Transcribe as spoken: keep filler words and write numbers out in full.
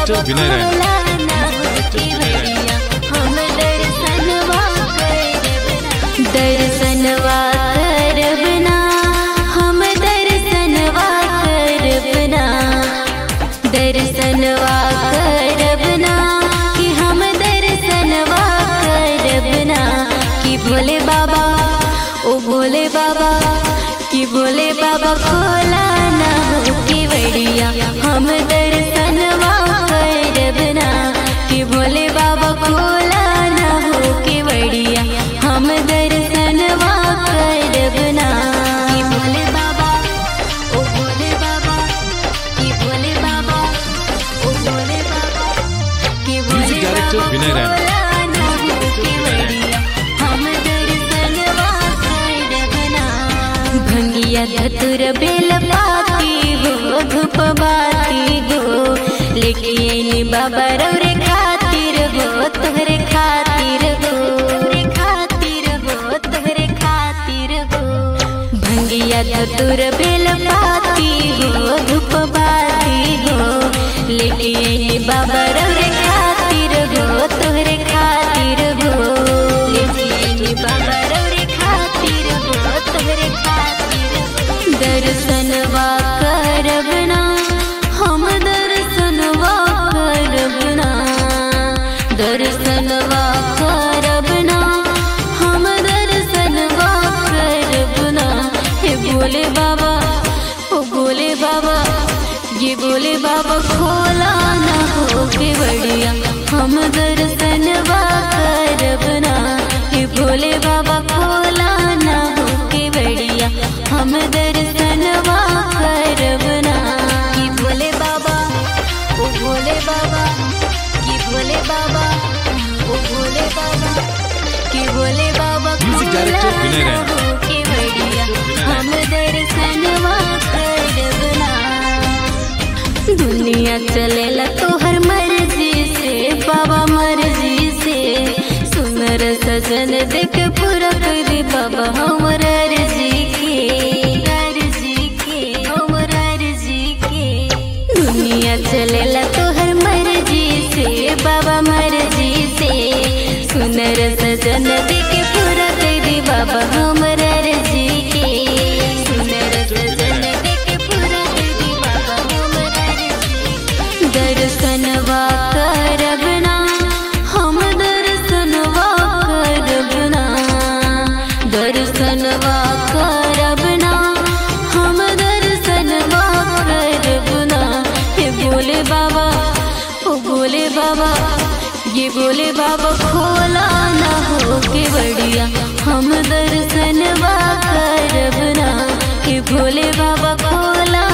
Director विनय राय। दर्शनवा करबना हम दर्शनवा करबना दर्शनवा करबना कि हम दर्शनवा करबना कि भोले बाबा ओ भोले बाबा कि भोले बाबा खोला ना हो केवड़िया हम दर्शनवा करबना कि भोले बाबा खोला ना हो केवड़िया हम दर्शनवा करबना कि भोले बाबा ओ भोले बाबा कि भोले बाबा ओ भोले बाबा कि भोले डायरेक्टर विनय राय। भंगिया धतुर बेल पाती हो धूप बाती हो लेके आईनी बाबा रौरे खातिर हो तोहरे खातिर हो खातिर हो तोहरे खातिर हो भंगिया धतुर बेल पाती हो धूप बाती हो लेके आईनी बाबा रौरे खातिर हो तोहरे खातिर हो लेके आईनी बाबा रौरे खातिर हो तोहरे दर्शनवा करबना हम दर्शनवा करबना दर्शनवा करबना हम दर्शनवा करबना हे भोले बाबा ओ भोले बाबा ये भोले बाबा खोला ना हो केवड़िया हम दर्शनवा करबना हे भोले बाबा खोला ना हो केवड़िया हम दर्शनवा करबना कि भोले बाबा ओ भोले बाबा कि भोले बाबा ओ भोले बाबा कि भोले बाबा डायरेक्टर विनय राय। के बढ़िया हम दर्शनवा करबना दुनिया चलेला तोहर मर्जी से बाबा मर्जी से सुनर सजन देख पूरा कर बाबा हमर अर्जी दुनिया चलेला तोहर मर्जी से बाबा मर्जी से सुनर सजन देके पूरा कर बाबा हमर अर्जी के सुनर सजन देके पूरा कर बाबा हमर अर्जी दर्शनवा करबना हम दर्शनवा करबना दर्शनवा करबना हम दर्शनवा करबना हे भोले बाबा ओ भोले बाबा ये भोले बाबा खोला ना हो केवड़िया हम दर्शनवा करबना हे भोले बाबा खोला